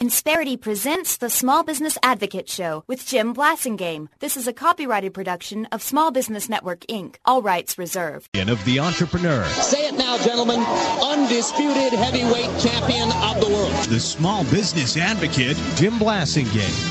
Insperity presents the Small Business Advocate Show with Jim Blasingame. This is a copyrighted production of Small Business Network, Inc. All rights reserved. Of the entrepreneur. Say it now, gentlemen. Undisputed heavyweight champion of the world. The Small Business Advocate, Jim Blasingame.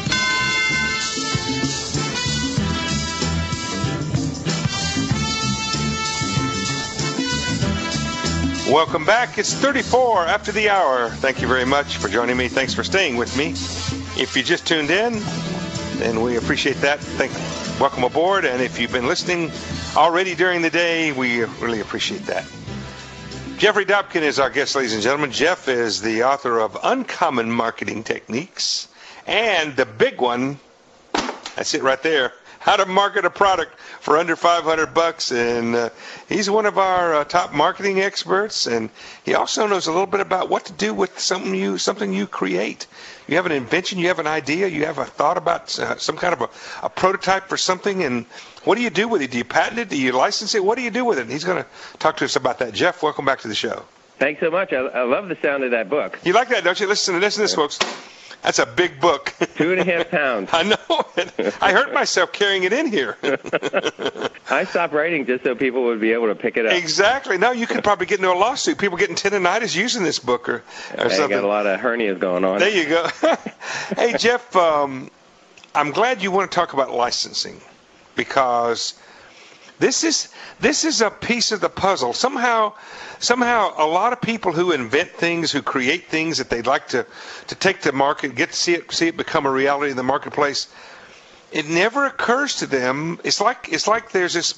Welcome back. It's 34 after the hour. Thank you very much for joining me. Thanks for staying with me. If you just tuned in, then we appreciate that. Welcome aboard. And if you've been listening already during the day, we really appreciate that. Jeffrey Dobkin is our guest, ladies and gentlemen. Jeff is the author of Uncommon Marketing Techniques and the big one, that's it right there, How to Market a Product for Under $500. And he's one of our top marketing experts, and he also knows a little bit about what to do with something you create. You have an invention, you have an idea, you have a thought about some kind of a prototype for something, and what do you do with it? Do you patent it? Do you license it? What do you do with it? And he's going to talk to us about that. Jeff, welcome back to the show. Thanks so much. I love the sound of that book. You like that, don't you? Listen to this, folks. That's a big book. 2.5 pounds. I know. I hurt myself carrying it in here. I stopped writing just so people would be able to pick it up. Exactly. No, you could probably get into a lawsuit. People getting tendinitis using this book or something. I got a lot of hernias going on. There you go. Hey, Jeff, I'm glad you want to talk about licensing because this is a piece of the puzzle. Somehow a lot of people who invent things, who create things that they'd like to take to market, get to see it become a reality in the marketplace, it never occurs to them. It's like there's this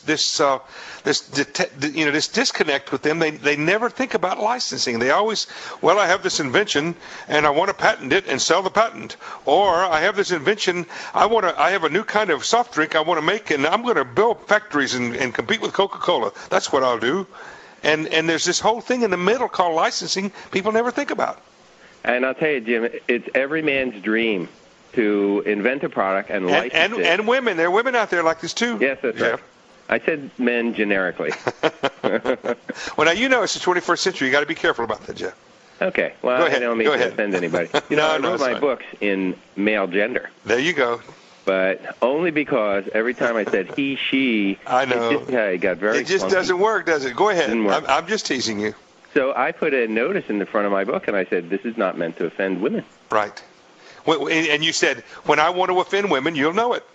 disconnect with them. They never think about licensing. They always, I have this invention and I want to patent it and sell the patent, or I have this invention, I have a new kind of soft drink I want to make, and I'm going to build factories and compete with Coca-Cola. That's what I'll do. And there's this whole thing in the middle called licensing people never think about. And I'll tell you, Jim, it's every man's dream to invent a product and license it. And women. There are women out there like this, too. Yes, that's right. I said men generically. Well, now, you know it's the 21st century. You got to be careful about that, Jeff. Okay. Well, I don't mean to offend anybody. I wrote my books in male gender. There you go. But only because every time I said he, she, I know. It got very It just clunky. doesn't work, does it? Go ahead. I'm just teasing you. So I put a notice in the front of my book, and I said, this is not meant to offend women. Right. And you said, when I want to offend women, you'll know it.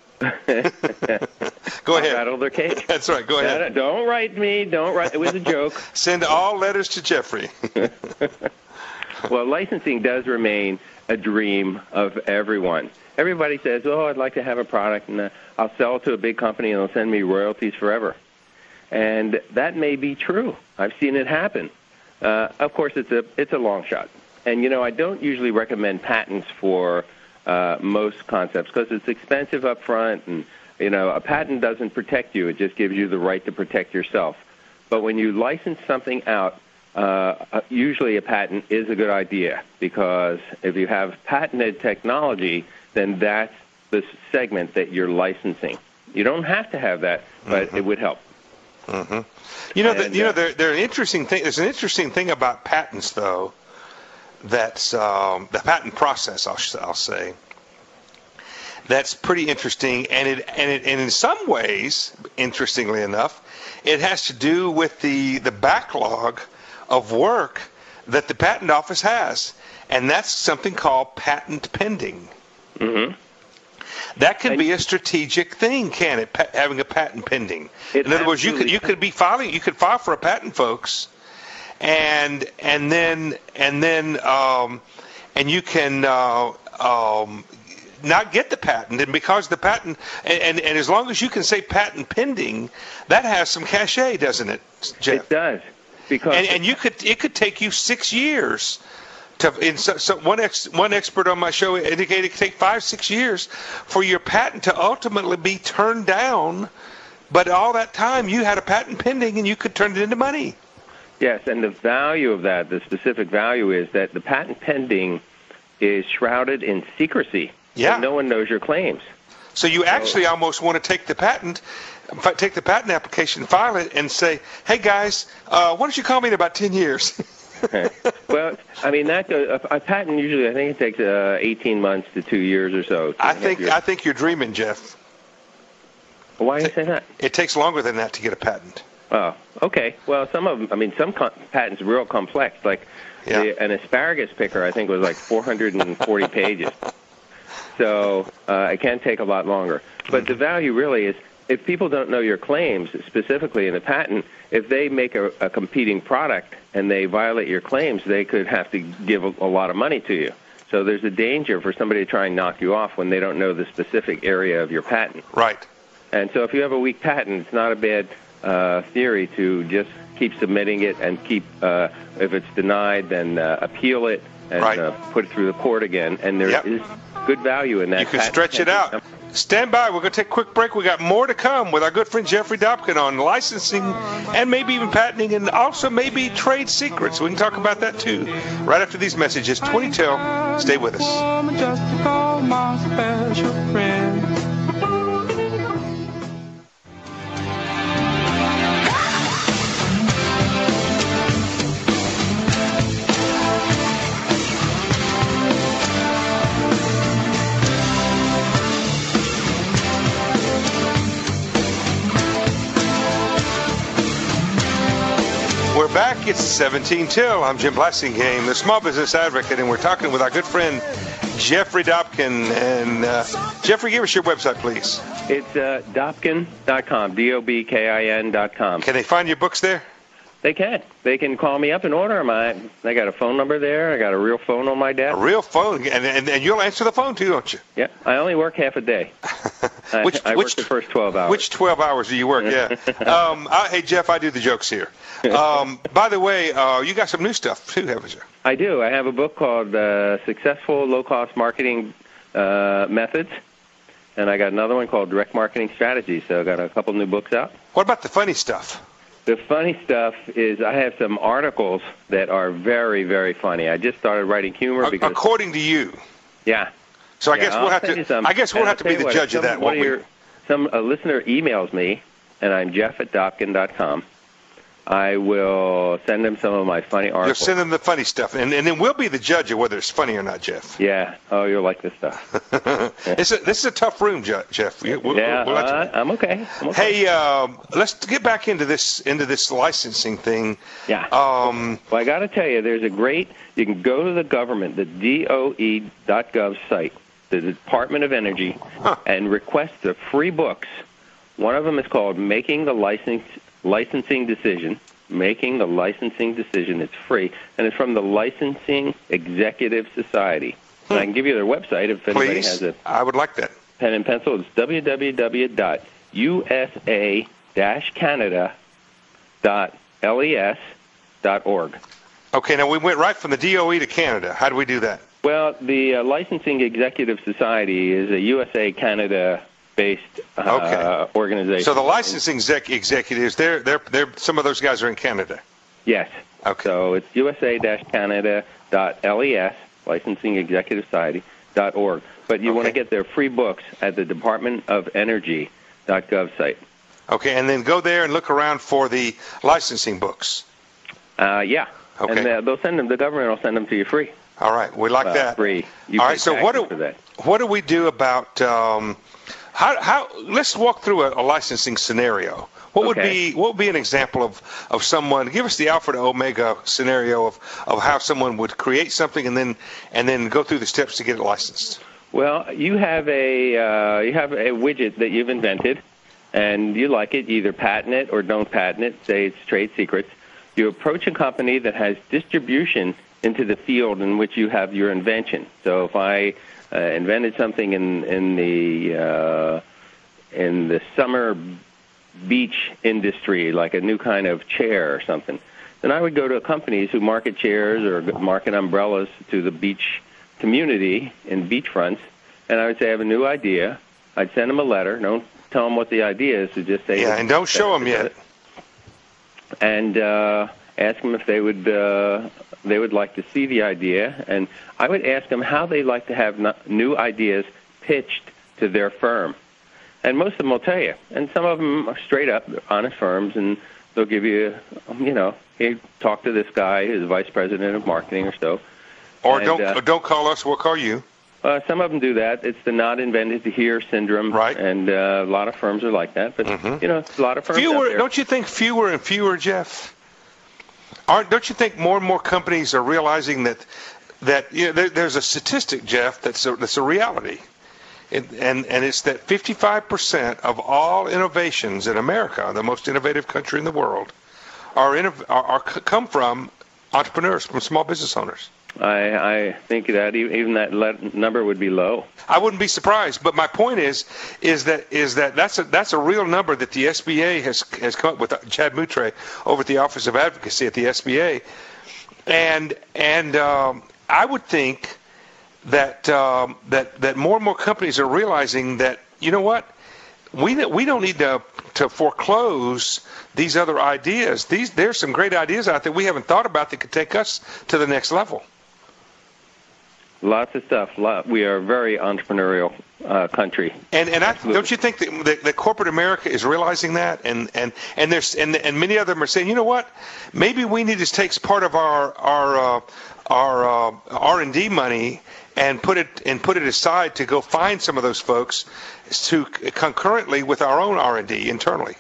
Go ahead. Rattle their cake. That's right. Go ahead. Don't write me. Don't write. It was a joke. Send all letters to Jeffrey. Well, licensing does remain a dream of everyone. Everybody says, I'd like to have a product, and I'll sell it to a big company, and they'll send me royalties forever. And that may be true. I've seen it happen. Of course, it's a long shot. And, I don't usually recommend patents for most concepts because it's expensive up front, and, a patent doesn't protect you. It just gives you the right to protect yourself. But when you license something out, usually a patent is a good idea because if you have patented technology, then that's the segment that you're licensing. You don't have to have that, but it would help. Mm-hmm. There's an interesting thing about patents, though. That's the patent process. I'll say that's pretty interesting, and in some ways, interestingly enough, it has to do with the backlog of work that the patent office has, and that's something called patent pending. Mm-hmm. That can be a strategic thing, can it? Having a patent pending. In other words, you could file for a patent, folks, and you can not get the patent, and because the patent and as long as you can say patent pending, that has some cachet, doesn't it, Jeff? It does, because it could take you 6 years. One expert on my show indicated it could take 5-6 years for your patent to ultimately be turned down, but all that time you had a patent pending and you could turn it into money. Yes, and the value of that, the specific value is that the patent pending is shrouded in secrecy. Yeah. And no one knows your claims. So you actually almost want to take the patent application, file it, and say, hey, guys, why don't you call me in about 10 years? Well, I mean, a patent usually, I think it takes 18 months to 2 years or so. I think you're dreaming, Jeff. Why do you say that? It takes longer than that to get a patent. Oh, okay. Well, some of them, I mean, some patents are real complex. Like an asparagus picker, I think, was like 440 pages. So it can take a lot longer. But the value really is, if people don't know your claims, specifically in a patent, if they make a competing product and they violate your claims, they could have to give a lot of money to you. So there's a danger for somebody to try and knock you off when they don't know the specific area of your patent. Right. And so if you have a weak patent, it's not a bad theory to just keep submitting it and keep, if it's denied, then appeal it and put it through the court again. And there is good value in that. You can stretch it out. Stand by. We're going to take a quick break. We got more to come with our good friend Jeffrey Dobkin on licensing and maybe even patenting and also maybe trade secrets. We can talk about that too. Right after these messages, 2010. Stay with us. Just to call my special friend. We're back. It's 17 till. I'm Jim Blasingame, the small business advocate, and we're talking with our good friend Jeffrey Dobkin. And Jeffrey, give us your website, please. It's Dobkin.com, Dobkin.com. Can they find your books there? They can. They can call me up and order them. I got a phone number there. I got a real phone on my desk. A real phone, and you'll answer the phone too, don't you? Yeah. I only work half a day. I work the first 12 hours. Which 12 hours do you work? Yeah. Hey, Jeff, I do the jokes here. By the way, you got some new stuff too, haven't you? I do. I have a book called Successful Low-Cost Marketing Methods, and I got another one called Direct Marketing Strategies. So I got a couple new books out. What about the funny stuff? The funny stuff is I have some articles that are very, very funny. I just started writing humor because, according to you. Yeah. So I guess we'll have to. I guess we'll have to be the judge of that. A listener emails me, and I'm Jeff@Dobkin.com. I will send them some of my funny articles. You'll send them the funny stuff, and then we'll be the judge of whether it's funny or not, Jeff. Yeah. Oh, you'll like this stuff. This is a tough room, Jeff. I'm okay. Hey, let's get back into this licensing thing. Yeah. Well, I got to tell you, you can go to the government, the DOE.gov site, the Department of Energy, and request the free books. One of them is called Making the Licensing Decision. Making the Licensing Decision. It's free, and it's from the Licensing Executive Society. And I can give you their website if anybody has it. I would like that. Pen and pencil. It's www.usa-canada.les.org. Okay, now we went right from the DOE to Canada. How do we do that? Well, the Licensing Executive Society is a USA-Canada-based organization. So the licensing executives, they're some of those guys are in Canada. Yes. Okay. So it's USA-Canada.les, Licensing Executive Society.org. But you want to get their free books at the Department of Energy.gov site. Okay, and then go there and look around for the licensing books. Yeah. Okay. And they'll send them. The government will send them to you free. All right, we like that. Free. All right. So what do we do about how? Let's walk through a licensing scenario. What would be an example of someone? Give us the alpha to omega scenario of how someone would create something and then go through the steps to get it licensed. Well, you have a widget that you've invented, and you like it. You either patent it or don't patent it. Say it's trade secrets. You approach a company that has distribution into the field in which you have your invention. So if I invented something in the summer beach industry, like a new kind of chair or something, then I would go to companies who market chairs or market umbrellas to the beach community in beachfronts, and I would say I have a new idea. I'd send them a letter. Don't tell them what the idea is. So just say and don't show them yet. And ask them if they would like to see the idea, and I would ask them how they like to have new ideas pitched to their firm. And most of them will tell you, and some of them are straight up, they're honest firms, and they'll give you, Hey, talk to this guy who's vice president of marketing or so. Or don't call us, we'll call you. Some of them do that. It's the not invented to hear syndrome, right? And a lot of firms are like that. But a lot of firms. Fewer, out there. don't you think? Fewer and fewer, Jeff. Don't you think more and more companies are realizing that there's a statistic, Jeff, that's a reality, and it's that 55% of all innovations in America, the most innovative country in the world, come from entrepreneurs, from small business owners. I think that even that number would be low. I wouldn't be surprised, but my point is that that's a real number that the SBA has come up with. Chad Moutre over at the Office of Advocacy at the SBA, and I would think that that more and more companies are realizing that, you know what, we don't need to foreclose these other ideas. There's some great ideas out there we haven't thought about that could take us to the next level. Lots of stuff. We are a very entrepreneurial country. And don't you think that corporate America is realizing that? And many of them are saying, you know what? Maybe we need to take part of our R&D money and put it aside to go find some of those folks to concurrently with our own R&D internally.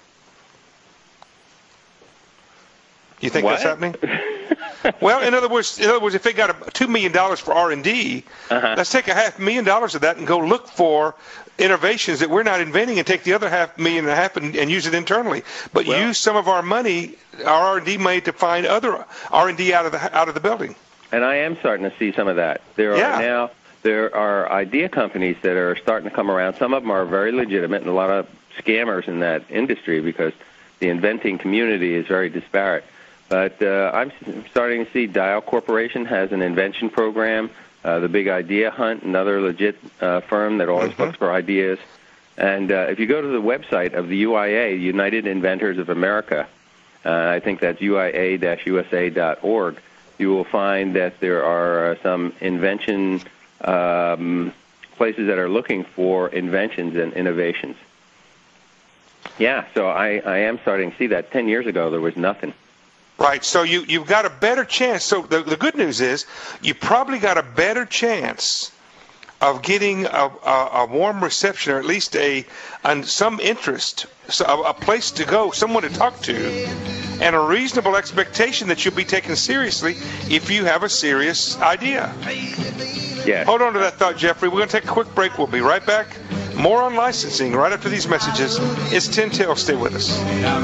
You think that's happening? Well, in other words, if they got $2 million for R&D, let's take $500,000 of that and go look for innovations that we're not inventing, and take the other $500,000 and use it internally. But use some of our money, our R&D money, to find other R&D out of the building. And I am starting to see some of that. There are idea companies that are starting to come around. Some of them are very legitimate, and a lot of scammers in that industry because the inventing community is very disparate. But I'm starting to see Dial Corporation has an invention program, the Big Idea Hunt, another legit firm that always looks for ideas. And if you go to the website of the UIA, United Inventors of America, I think that's uia-usa.org, you will find that there are some invention places that are looking for inventions and innovations. Yeah, so I am starting to see that. 10 years ago, there was nothing. Right, so you've got a better chance. So the good news is you probably got a better chance of getting a warm reception, or at least some interest, a place to go, someone to talk to, and a reasonable expectation that you'll be taken seriously if you have a serious idea. Yeah. Hold on to that thought, Jeffrey. We're going to take a quick break. We'll be right back. More on licensing right after these messages. It's 10 till. Stay with us.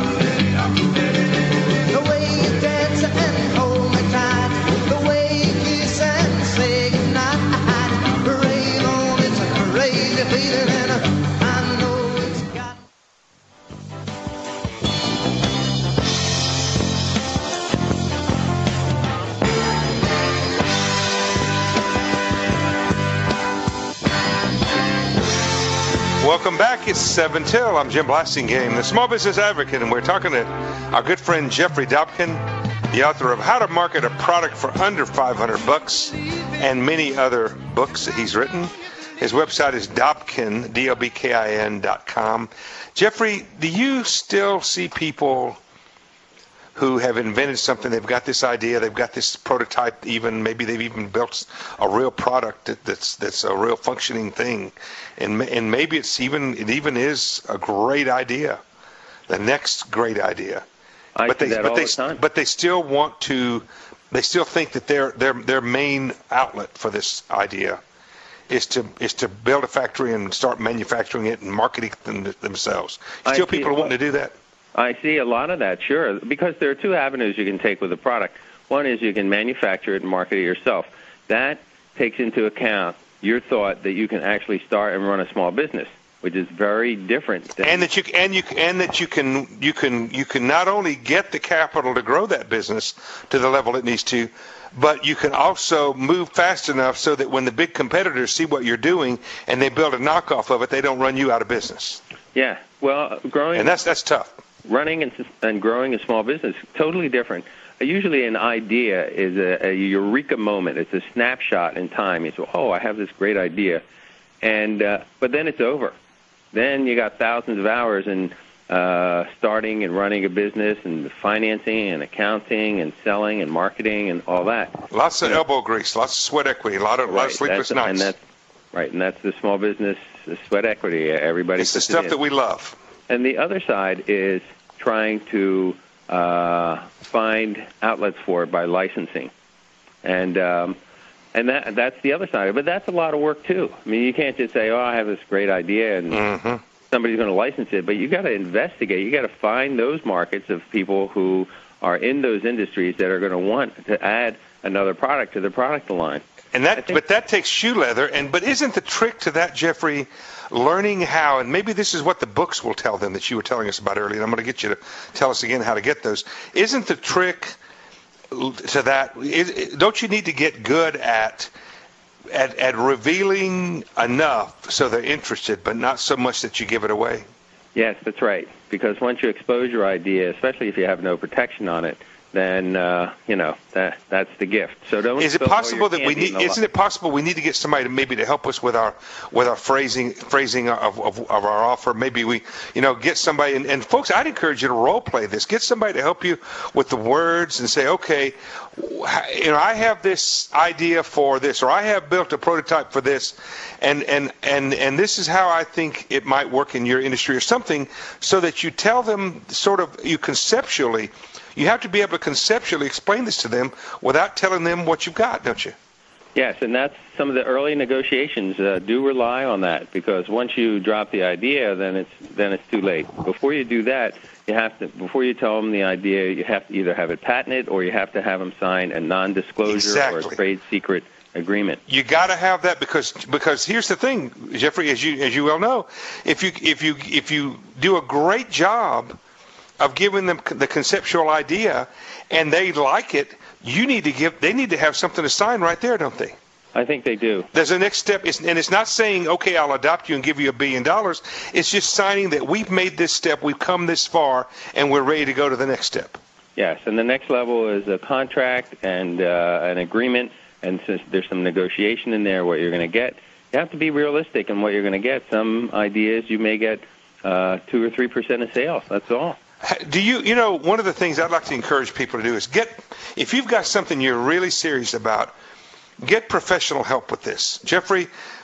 Welcome back. It's 7 till. I'm Jim Blasingame, the Small Business Advocate, and we're talking to our good friend Jeffrey Dobkin, the author of How to Market a Product for Under $500 and many other books that he's written. His website is Dobkin, DOBKIN.com. Jeffrey, do you still see people who have invented something? They've got this idea, they've got this prototype, even maybe they've even built a real product that's a real functioning thing, and maybe it even is a great idea, the next great idea. But they still want to. They still think that their main outlet for this idea is to build a factory and start manufacturing it and marketing it themselves. Still, people are wanting to do that. I see a lot of that, sure, because there are two avenues you can take with a product. One is you can manufacture it and market it yourself. That takes into account your thought that you can actually start and run a small business, which is very different. And that you can not only get the capital to grow that business to the level it needs to, but you can also move fast enough so that when the big competitors see what you're doing and they build a knockoff of it, they don't run you out of business. Yeah, well, growing, and that's tough. Running and growing a small business, totally different. Usually an idea is a eureka moment. It's a snapshot in time. You say, oh, I have this great idea. But then it's over. Then you got thousands of hours, and starting and running a business and financing and accounting and selling and marketing and all that. Lots of elbow grease, lots of sweat equity, a lot of sleepless nights. And that's the small business sweat equity. Everybody it's the stuff that we love. And the other side is trying to find outlets for it by licensing. And that's the other side. But that's a lot of work, too. I mean, you can't just say, I have this great idea and somebody's going to license it. But you got to investigate. You got to find those markets of people who are in those industries that are going to want to add another product to the product line. And that takes shoe leather. But isn't the trick to that, Jeffrey, learning how, and maybe this is what the books will tell them that you were telling us about earlier, and I'm going to get you to tell us again how to get those. Isn't the trick to that, don't you need to get good at revealing enough so they're interested, but not so much that you give it away? Yes, that's right. Because once you expose your idea, especially if you have no protection on it, then that's the gift. So don't. Is it possible that we need? Isn't it possible we need to get somebody to help us with our phrasing of our offer? Maybe we get somebody and folks, I'd encourage you to role play this. Get somebody to help you with the words and say, okay, I have this idea for this, or I have built a prototype for this, and this is how I think it might work in your industry or something, so that you tell them conceptually. You have to be able to conceptually explain this to them without telling them what you've got, don't you? Yes, and that's some of the early negotiations do rely on that, because once you drop the idea, then it's too late. Before you do that, before you tell them the idea, you have to either have it patented or you have to have them sign a non-disclosure or a trade secret agreement. You got to have that because here's the thing, Jeffrey, as you well know, if you do a great job of giving them the conceptual idea, and they like it, they need to have something to sign right there, don't they? I think they do. There's a next step, and it's not saying, okay, I'll adopt you and give you $1 billion. It's just signing that we've made this step, we've come this far, and we're ready to go to the next step. Yes, and the next level is a contract and an agreement, and since there's some negotiation in there, what you're going to get, you have to be realistic in what you're going to get. Some ideas you may get 2 or 3% of sales, that's all. Do one of the things I'd like to encourage people to do is if you've got something you're really serious about, get professional help with this. Jeffrey,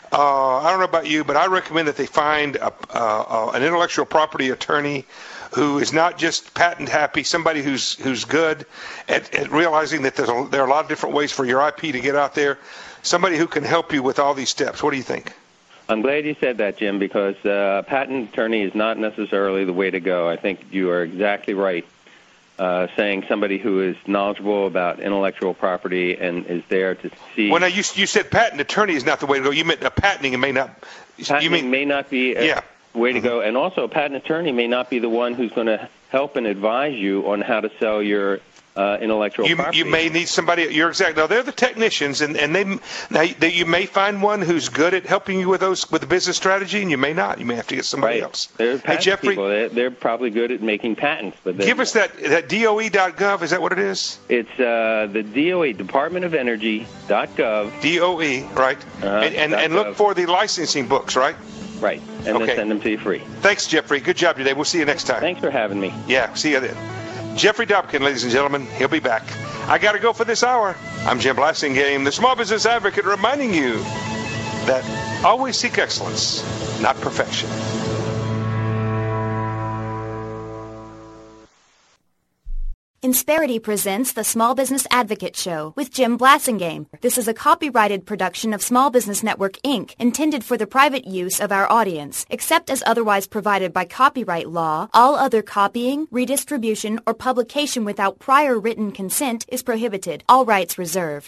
I don't know about you, but I recommend that they find an intellectual property attorney who is not just patent happy, somebody who's good at realizing that there are a lot of different ways for your IP to get out there, somebody who can help you with all these steps. What do you think? I'm glad you said that, Jim, because a patent attorney is not necessarily the way to go. I think you are exactly right, saying somebody who is knowledgeable about intellectual property and is there to see. Well, now you said patent attorney is not the way to go. You meant patenting and may not. Patenting may not be a way to go, and also a patent attorney may not be the one who's going to help and advise you on how to sell your intellectual property. You may need somebody. You're exactly. Now they're the technicians, and you may find one who's good at helping you with the business strategy, and you may not. You may have to get somebody else. They're Jeffrey, people. They're probably good at making patents. But give us that DOE.gov. Is that what it is? It's the DOE, Department of Energy.gov. DOE, right? And look for the licensing books, right? Right, and then send them to you free. Thanks, Jeffrey. Good job today. We'll see you next time. Thanks for having me. Yeah, see you then. Jeffrey Dobkin, ladies and gentlemen, he'll be back. I got to go for this hour. I'm Jim Blasingame, the Small Business Advocate, reminding you that always seek excellence, not perfection. Insperity presents the Small Business Advocate Show with Jim Blasingame. This is a copyrighted production of Small Business Network, Inc., intended for the private use of our audience. Except as otherwise provided by copyright law, all other copying, redistribution, or publication without prior written consent is prohibited. All rights reserved.